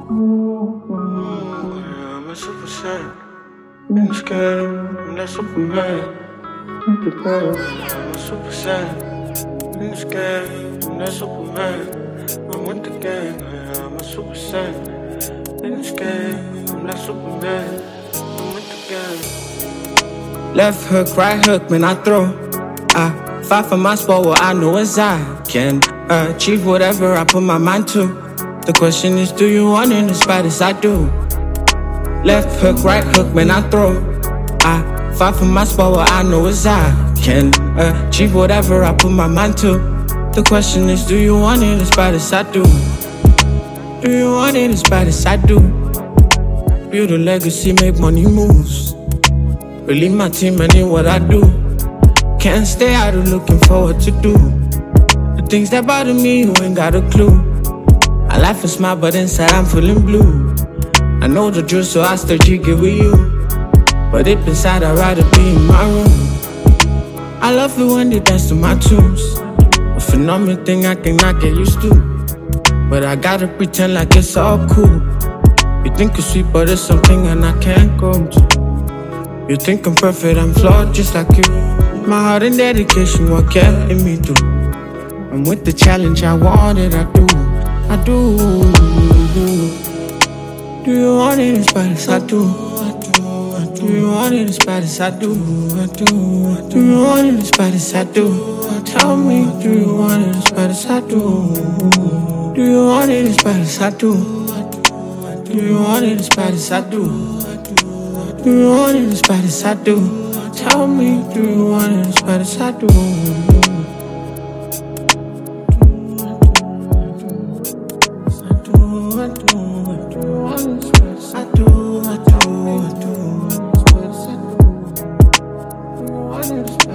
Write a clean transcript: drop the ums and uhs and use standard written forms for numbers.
I'm a super saiyan. I'm scared, I'm not Superman. I'm a super saiyan. I'm scared, I'm not Superman. I'm with the gang, I'm a super saiyan. I'm scared, I'm not Superman. I'm with the gang. Left hook, right hook, man, I throw. I fight for my spot, what I know is I can achieve whatever I put my mind to. The question is, do you want it as bad as I do? Left hook, right hook, man, I throw. I fight for my spot, what I know is I can achieve whatever I put my mind to. The question is, do you want it as bad as I do? Do you want it as bad as I do? Build a legacy, make money moves. Believe my team, and in what I do. Can't stay out of looking for what to do. The things that bother me, you ain't got a clue. I laugh and smile, but inside I'm feeling blue. I know the truth, so I still jiggy with you. But deep inside, I'd rather be in my room. I love it when they dance to my tunes. A phenomenal thing I cannot get used to. But I gotta pretend like it's all cool. You think it's sweet, but it's something and I can't go to. You think I'm perfect, I'm flawed just like you. My heart and dedication, what kept me through. I'm with the challenge, I want it, I do. I do. Do you want it as bad as I do? Do you want it as bad as I do? Do you want it as bad as I do? Tell me, do you want it as bad as I do? Do you want it as bad as I do? Do you want it as bad as I do? Do you want it as bad as I do? Tell me, do you want it as bad as I do? I do.